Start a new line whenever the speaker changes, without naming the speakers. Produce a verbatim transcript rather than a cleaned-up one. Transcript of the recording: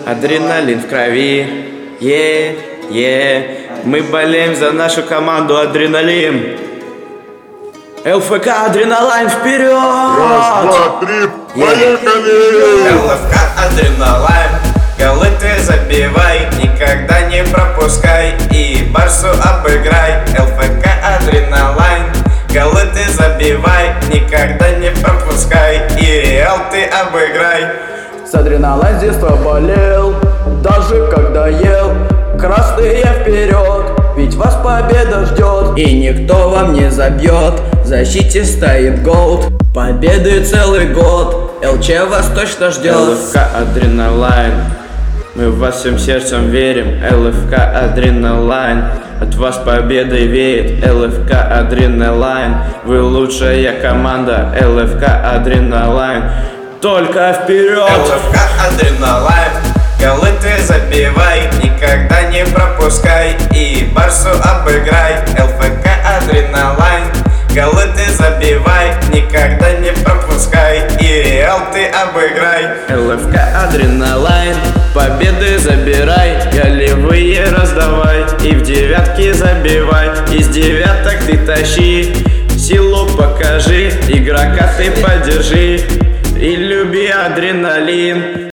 Адреналин в крови, е, е. Мы болеем за нашу команду Адреналин. ЛФК Адреналайн вперед!
Раз, два, три, поехали!
ЛФК Адреналайн, голы ты забивай, никогда не пропускай и Барсу обыграй. ЛФК Адреналайн, голы ты забивай, никогда не пропускай и Реал ты обыграй.
С Адреналайн с детства болел, даже когда ел. Красные вперед, ведь вас победа ждет, и никто вам не забьет. В защите стоит Голд, победы целый год. ЛЧ вас точно ждет.
ЛФК Адреналайн, мы в вас всем сердцем верим. ЛФК Адреналайн, от вас победой веет. ЛФК Адреналайн, вы лучшая команда. ЛФК Адреналайн, только вперед! ЛФК Адреналайн, голы ты забивай, никогда не пропускай и Барсу обыграй. ЛФК Адреналайн, голы ты забивай, никогда не пропускай и Реал ты обыграй. ЛФК Адреналайн, победы забирай, голевые раздавай и в девятки забивай. Из девяток ты тащи, силу покажи, игрока ты поддержи и люби Адреналин.